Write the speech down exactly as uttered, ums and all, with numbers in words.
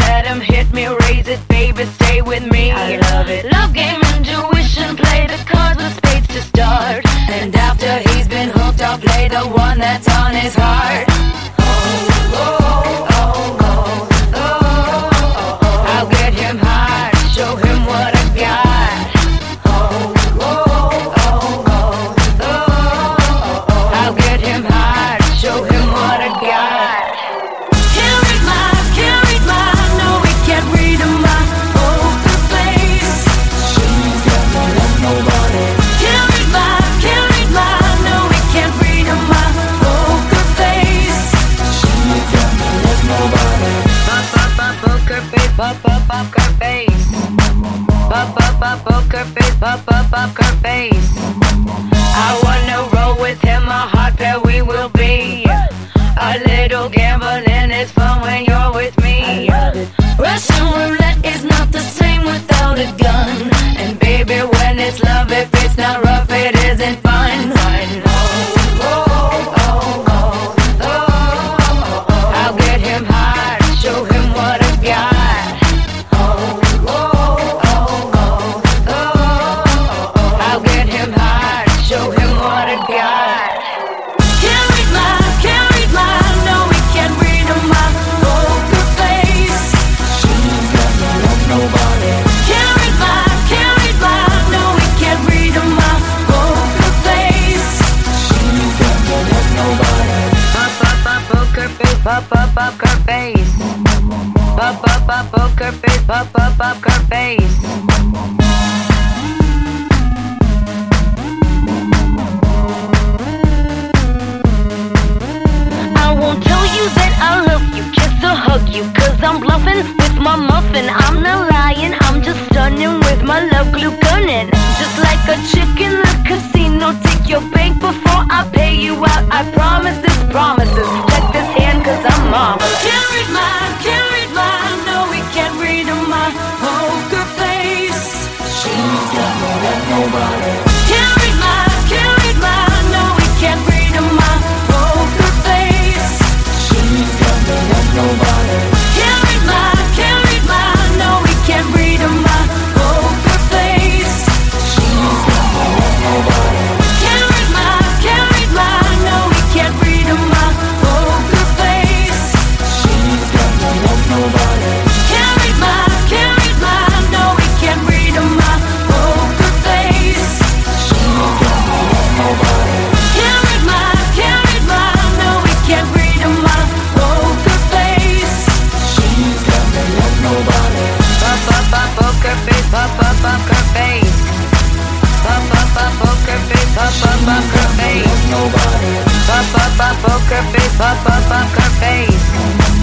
let him hit me, raise it, baby, stay with me. I love it. Love game, intuition, play the cards with spades to start. And after he's been hooked, I'll play the one that's on his heart. Oh, oh, oh, oh, oh, oh, oh. I'll get him hard, show him what I got. Oh, oh, oh, oh, oh, oh. I'll get him hard, show him what I got. Can't read my, can't read my, no, we can't read my poker face. She ain't got no love, nobody. Can't read my, can't read my, no, we can't read my poker face. She ain't got no love, nobody. Pop, pop, pop, poker face, pop, pop, poker face. Pop, pop, pop, poker face, pop, pop, poker face. I wanna roll with him, a hot pair we will be. A little gambling is fun when you're with me. Russian roulette is not the same without a gun. And baby, when it's love, if it's not rough, it isn't fun. Fun. Oh, oh, oh, oh, oh, oh, oh. I'll get him hard, show him what I got. Oh, oh, oh, oh, oh, oh. I'll get him hard, show him what I got. Can't read my, can't read my, no, we can't read my poker face. She ain't got no love, nobody. Can't read my, can't read my, no, we can't read my poker face. She ain't got no love, nobody. Pop, pop, pop, poker face, pop, pop, poker face. Pop, pop, pop, poker face, pop, pop, poker face. I won't tell you that I love you, kiss or hug you, cause I'm bluffing with my muffin. I'm not lying, I'm just stunning with my love glue gunning. Just like a chick in the casino, take your bank before I pay you out. I promise this promises, check this hand cause I'm marvelous. Can't read my, can't read my, no, we can't read my poker face. She ain't got no love, nobody. Can't read my, can't read my, no, we can't read my poker face. She ain't got no love, nobody. Can't read my, can't read my, no, we can't read my poker face. She ain't got no love, nobody. Can't read my, can't read my, no, we can't read my poker face. She ain't got no love, nobody. Can't read my, can't read my, no, we can't read my poker face. She ain't got no love, nobody. Can't read my, can't read my, no, we can't read my poker face. She ain't got no love, nobody. Pop, pop, pop, poker face, pop, pop, poker face. Pop, pop, pop, poker face, pop, pop, poker face. Nobody. Pop, pop, pop, poker face, pop, pop, poker face.